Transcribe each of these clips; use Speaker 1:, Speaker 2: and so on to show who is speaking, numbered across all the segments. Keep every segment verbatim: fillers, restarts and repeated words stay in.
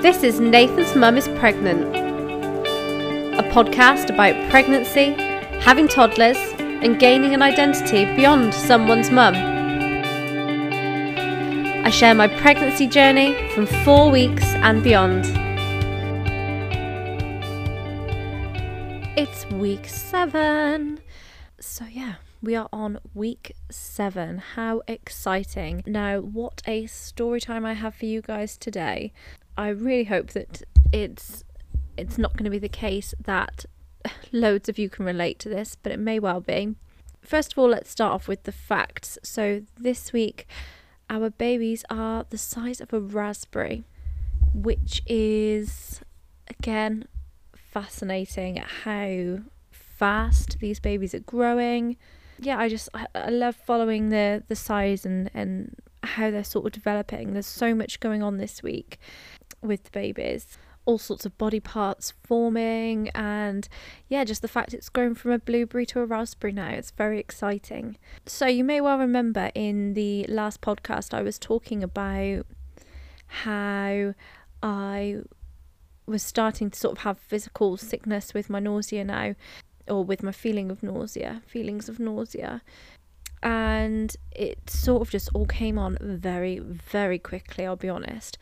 Speaker 1: This is Nathan's Mum is Pregnant, a podcast about pregnancy, having toddlers, and gaining an identity beyond someone's mum. I share my pregnancy journey from four weeks and beyond. It's week seven. So yeah, we are on week seven. How exciting. Now, what a story time I have for you guys today. I really hope that it's it's not going to be the case that loads of you can relate to this, but it may well be. First of all, let's start off with the facts. So this week, our babies are the size of a raspberry, which is, again, fascinating how fast these babies are growing. Yeah, I just, I, I love following the, the size and, and how they're sort of developing. There's so much going on this week with the babies. All sorts of body parts forming, and yeah, just the fact it's grown from a blueberry to a raspberry now. It's very exciting. So you may well remember in the last podcast I was talking about how I was starting to sort of have physical sickness with my nausea now, or with my feeling of nausea, feelings of nausea. And it sort of just all came on very, very quickly, I'll be honest.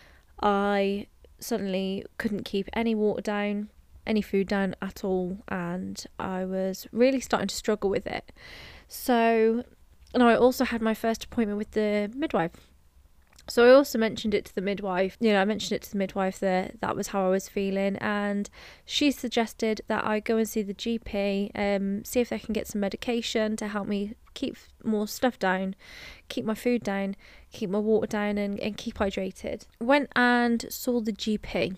Speaker 1: I suddenly couldn't keep any water down, any food down at all, and I was really starting to struggle with it. So, and I also had my first appointment with the midwife. So I also mentioned it to the midwife, you know, I mentioned it to the midwife that that was how I was feeling, and she suggested that I go and see the G P, um, see if they can get some medication to help me keep more stuff down, keep my food down, keep my water down, and, and keep hydrated. Went and saw the G P.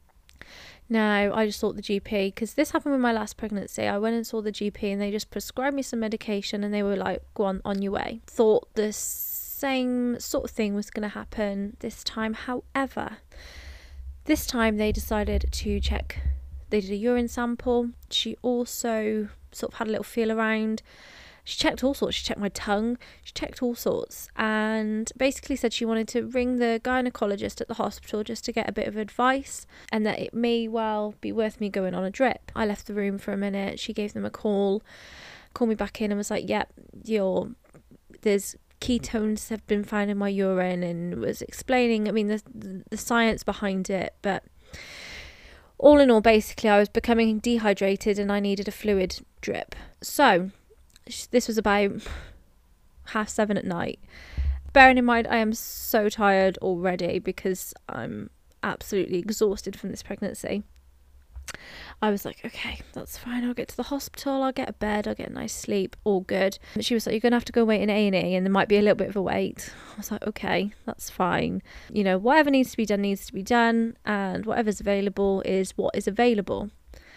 Speaker 1: Now, I just thought the G P, because this happened with my last pregnancy, I went and saw the G P and they just prescribed me some medication and they were like, go on, on your way. Thought this same sort of thing was going to happen this time. However, this time they decided to check. They did a urine sample. She also sort of had a little feel around. She checked all sorts. She checked my tongue. She checked all sorts, and basically said she wanted to ring the gynecologist at the hospital just to get a bit of advice, and that it may well be worth me going on a drip. I left the room for a minute. She gave them a call, called me back in and was like, yep, you're, there's ketones have been found in my urine, and was explaining, I mean, the, the science behind it. But all in all, basically, I was becoming dehydrated and I needed a fluid drip. So this was about half seven at night. Bearing in mind, I am so tired already because I'm absolutely exhausted from this pregnancy. I was like, okay, that's fine. I'll get to the hospital. I'll get a bed. I'll get a nice sleep. All good. But she was like, you're going to have to go wait in A and E and there might be a little bit of a wait. I was like, okay, that's fine. You know, whatever needs to be done needs to be done, and whatever's available is what is available.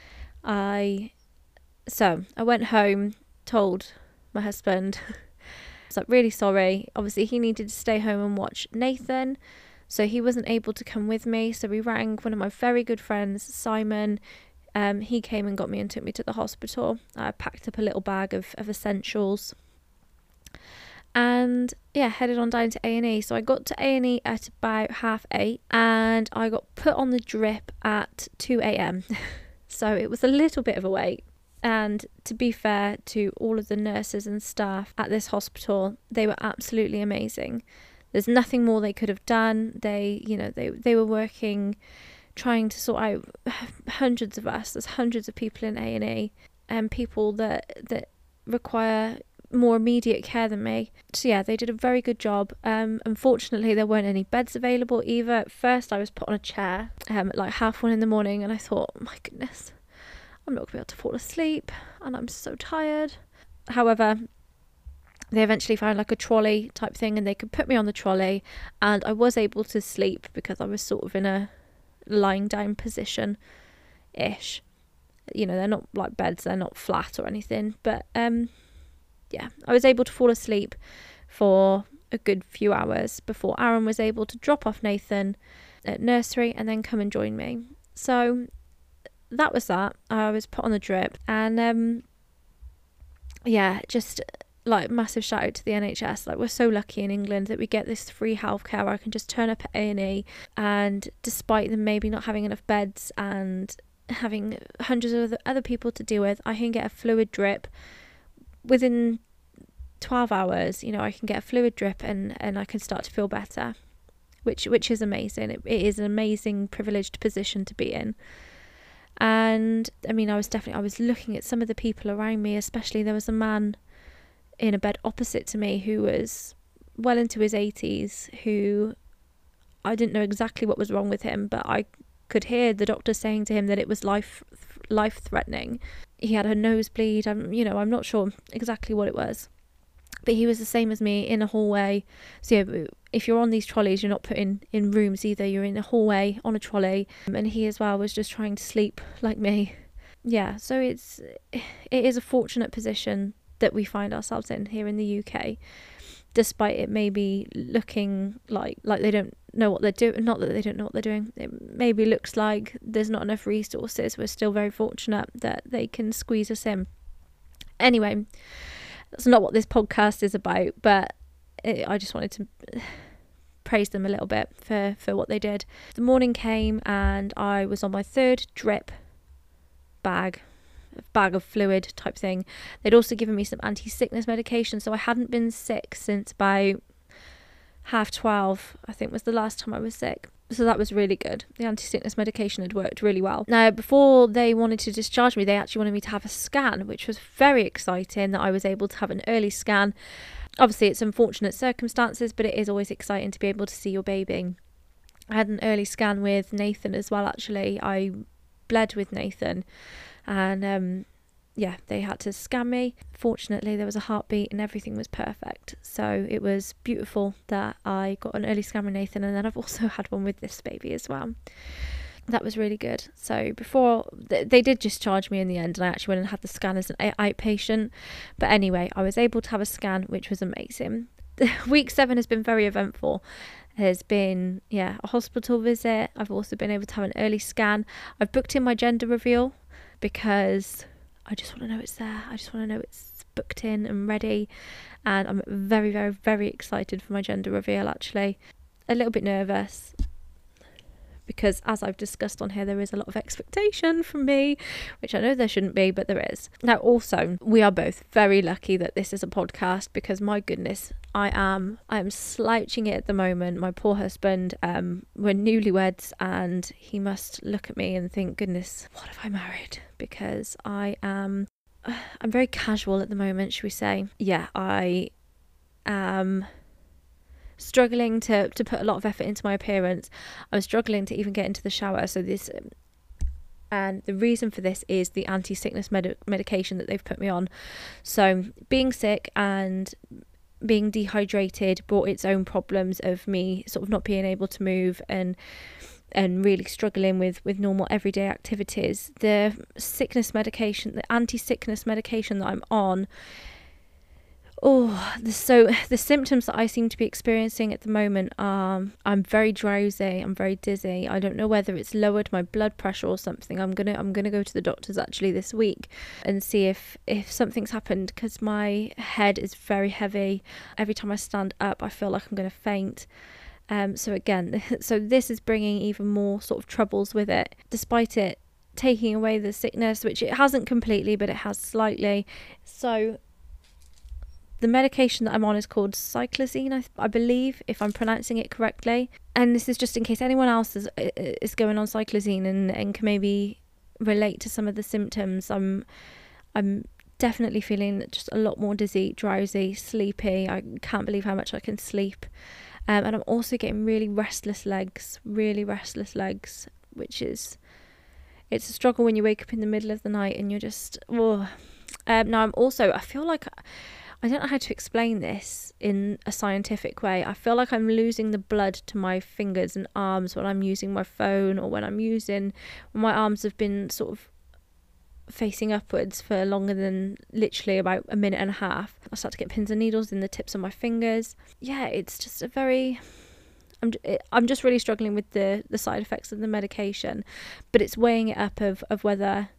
Speaker 1: I, so I went home, told my husband, I was like, really sorry. Obviously, he needed to stay home and watch Nathan, so he wasn't able to come with me. So we rang one of my very good friends, Simon. Um, he came and got me and took me to the hospital. I packed up a little bag of, of essentials and yeah, headed on down to A and E. So I got to A and E at about half eight and I got put on the drip at two a.m. So it was a little bit of a wait. And to be fair to all of the nurses and staff at this hospital, they were absolutely amazing. There's nothing more they could have done. They, you know, they they were working, trying to sort out hundreds of us. There's hundreds of people in A and E, and people that that require more immediate care than me. So yeah, they did a very good job. Um, unfortunately, there weren't any beds available either. At first, I was put on a chair um, at like half one in the morning, and I thought, oh my goodness, I'm not going to be able to fall asleep, and I'm so tired. However, they eventually found like a trolley type thing and they could put me on the trolley, and I was able to sleep because I was sort of in a lying down position ish. You know, they're not like beds, they're not flat or anything, but um yeah, I was able to fall asleep for a good few hours before Aaron was able to drop off Nathan at nursery and then come and join me. So that was that. I was put on the drip, and um yeah, just like massive shout out to the N H S. Like, we're so lucky in England that we get this free healthcare where I can just turn up at A and E, and despite them maybe not having enough beds and having hundreds of other people to deal with, I can get a fluid drip within twelve hours. You know, I can get a fluid drip and and I can start to feel better, which which is amazing. It, it is an amazing privileged position to be in. And I mean, I was definitely I was looking at some of the people around me, especially there was a man in a bed opposite to me who was well into his eighties, who I didn't know exactly what was wrong with him, but I could hear the doctor saying to him that it was life life threatening. He had a nosebleed. I'm you know I'm not sure exactly what it was, but he was the same as me in a hallway. So yeah, if you're on these trolleys, you're not put in in rooms either, you're in a hallway on a trolley, and he as well was just trying to sleep like me. Yeah, so it's it is a fortunate position that we find ourselves in here in the U K, despite it maybe looking like like they don't know what they're doing. Not that they don't know what they're doing, it maybe looks like there's not enough resources. We're still very fortunate that they can squeeze us in. Anyway, that's not what this podcast is about, but it, I just wanted to praise them a little bit for for what they did. The morning came and I was on my third drip bag bag of fluid type thing. They'd also given me some anti-sickness medication, so I hadn't been sick since about half twelve, I think was the last time I was sick. So that was really good. The anti-sickness medication had worked really well. Now, before they wanted to discharge me, they actually wanted me to have a scan, which was very exciting that I was able to have an early scan. Obviously, it's unfortunate circumstances, but it is always exciting to be able to see your baby. I had an early scan with Nathan as well, actually. I bled with Nathan, and um yeah, they had to scan me. Fortunately, there was a heartbeat and everything was perfect, so it was beautiful that I got an early scan with Nathan, and then I've also had one with this baby as well. That was really good. So before th- they did discharge me in the end, and I actually went and had the scan as an outpatient, but anyway, I was able to have a scan, which was amazing. Week seven has been very eventful. There's been, yeah, a hospital visit. I've also been able to have an early scan. I've booked in my gender reveal because I just want to know it's there. I just want to know it's booked in and ready. And I'm very, very, very excited for my gender reveal, actually. A little bit nervous because, as I've discussed on here, there is a lot of expectation from me, which I know there shouldn't be, but there is. Now, also, we are both very lucky that this is a podcast because, my goodness, I am I am slouching it at the moment. My poor husband, um, we're newlyweds, and he must look at me and think, goodness, what have I married? Because I am, I'm very casual at the moment, should we say. Yeah, I am struggling to, to put a lot of effort into my appearance. I'm struggling to even get into the shower. So this, and the reason for this is the anti-sickness med- medication that they've put me on. So being sick and being dehydrated brought its own problems of me sort of not being able to move and and really struggling with with normal everyday activities. The sickness medication, the anti-sickness medication that I'm on, oh, the, so the symptoms that I seem to be experiencing at the moment are, I'm very drowsy, I'm very dizzy. I don't know whether it's lowered my blood pressure or something. I'm gonna I'm gonna go to the doctors actually this week and see if if something's happened, because my head is very heavy. Every time I stand up, I feel like I'm gonna faint. Um, so again, so this is bringing even more sort of troubles with it, despite it taking away the sickness, which it hasn't completely, but it has slightly. So the medication that I'm on is called cyclizine, I, I believe, if I'm pronouncing it correctly. And this is just in case anyone else is is going on cyclizine and, and can maybe relate to some of the symptoms. I'm I'm definitely feeling just a lot more dizzy, drowsy, sleepy. I can't believe how much I can sleep. Um, and I'm also getting really restless legs, really restless legs, which is, it's a struggle when you wake up in the middle of the night and you're just, oh. Um, now I'm also, I feel like, I don't know how to explain this in a scientific way. I feel like I'm losing the blood to my fingers and arms when I'm using my phone, or when I'm using, when my arms have been sort of facing upwards for longer than literally about a minute and a half. I start to get pins and needles in the tips of my fingers. Yeah, it's just a very, I'm I'm just really struggling with the the side effects of the medication, but it's weighing it up of of whether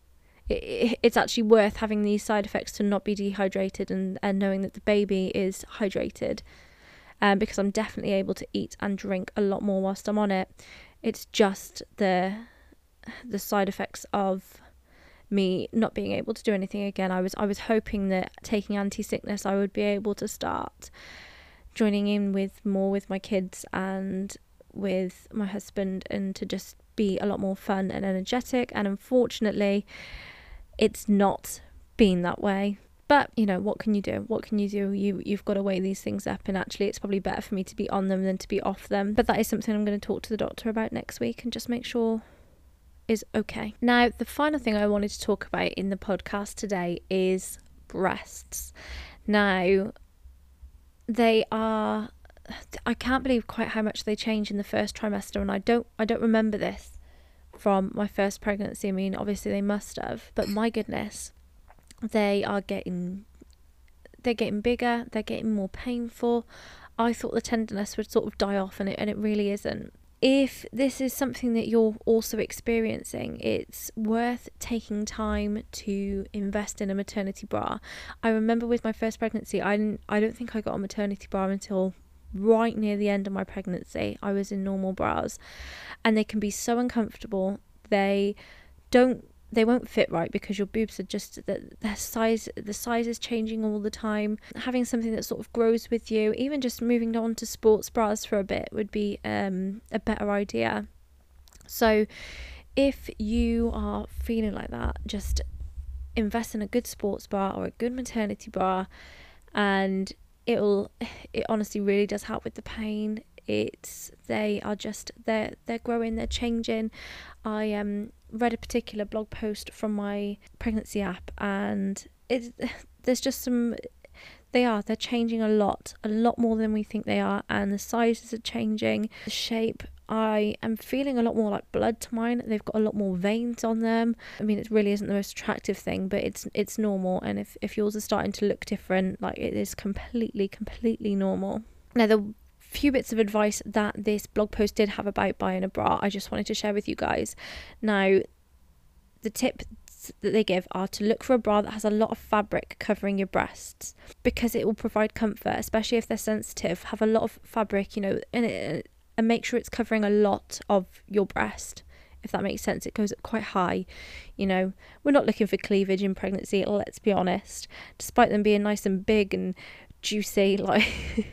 Speaker 1: it, it's actually worth having these side effects to not be dehydrated, and, and knowing that the baby is hydrated, um, because I'm definitely able to eat and drink a lot more whilst I'm on it. It's just the the side effects of me not being able to do anything again. I was I was hoping that taking anti-sickness I would be able to start joining in with more with my kids and with my husband, and to just be a lot more fun and energetic, and unfortunately it's not been that way. But you know, what can you do? What can you do? You, you've got to weigh these things up, and actually it's probably better for me to be on them than to be off them. But that is something I'm going to talk to the doctor about next week and just make sure is okay. Now, the final thing I wanted to talk about in the podcast today is breasts. Now, they are, I can't believe quite how much they change in the first trimester, and I don't I don't remember this from my first pregnancy. I mean, obviously they must have, but my goodness, they are getting they're getting bigger, they're getting more painful. I thought the tenderness would sort of die off, and it and it really isn't. If this is something that you're also experiencing, it's worth taking time to invest in a maternity bra. I remember with my first pregnancy, I didn't, I don't think I got a maternity bra until right near the end of my pregnancy. I was in normal bras, and they can be so uncomfortable. They don't they won't fit right because your boobs are just the, the size the size is changing all the time. Having something that sort of grows with you, even just moving on to sports bras for a bit, would be um a better idea. So if you are feeling like that, just invest in a good sports bra or a good maternity bra, and it'll it honestly really does help with the pain. It's they are just they're they're growing, they're changing. I um read a particular blog post from my pregnancy app, and it there's just some they are they're changing a lot a lot more than we think they are, and the sizes are changing, the shape. I am feeling a lot more like blood to mine. They've got a lot more veins on them. I mean, it really isn't the most attractive thing, but it's it's normal. And if, if yours are starting to look different, like, it is completely completely normal. Now, the few bits of advice that this blog post did have about buying a bra, I just wanted to share with you guys. Now, the tips that they give are to look for a bra that has a lot of fabric covering your breasts, because it will provide comfort, especially if they're sensitive. Have a lot of fabric, you know, in it, and make sure it's covering a lot of your breast, if that makes sense. It goes up quite high. You know, we're not looking for cleavage in pregnancy, let's be honest, despite them being nice and big and juicy. Like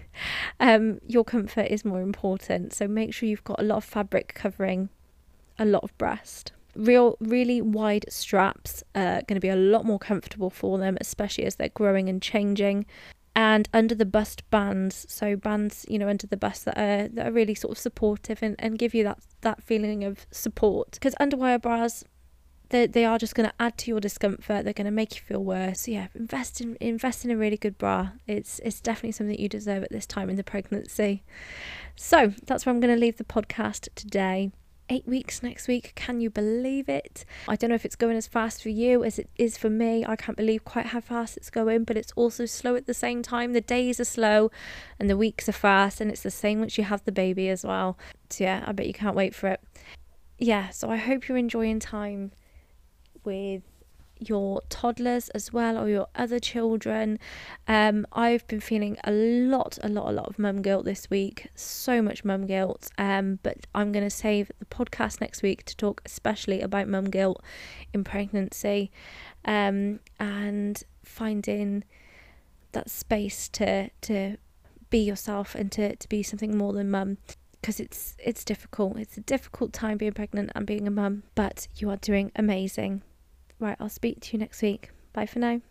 Speaker 1: um your comfort is more important, so make sure you've got a lot of fabric covering a lot of breast. Real really wide straps are going to be a lot more comfortable for them, especially as they're growing and changing. And under the bust bands, so bands, you know, under the bust that are that are really sort of supportive and, and give you that that feeling of support. Because underwire bras, they they are just going to add to your discomfort. They're going to make you feel worse. So yeah, invest in invest in a really good bra. It's it's definitely something that you deserve at this time in the pregnancy. So that's where I'm going to leave the podcast today. Eight weeks next week, can you believe it? I don't know if it's going as fast for you as it is for me. I can't believe quite how fast it's going, but it's also slow at the same time. The days are slow and the weeks are fast, and it's the same once you have the baby as well. So yeah, I bet you can't wait for it. Yeah, so I hope you're enjoying time with your toddlers as well, or your other children. um I've been feeling a lot a lot a lot of mum guilt this week, so much mum guilt, um but I'm going to save the podcast next week to talk especially about mum guilt in pregnancy, um and finding that space to to be yourself and to, to be something more than mum, because it's it's difficult. It's a difficult time being pregnant and being a mum, but you are doing amazing. Right, I'll speak to you next week. Bye for now.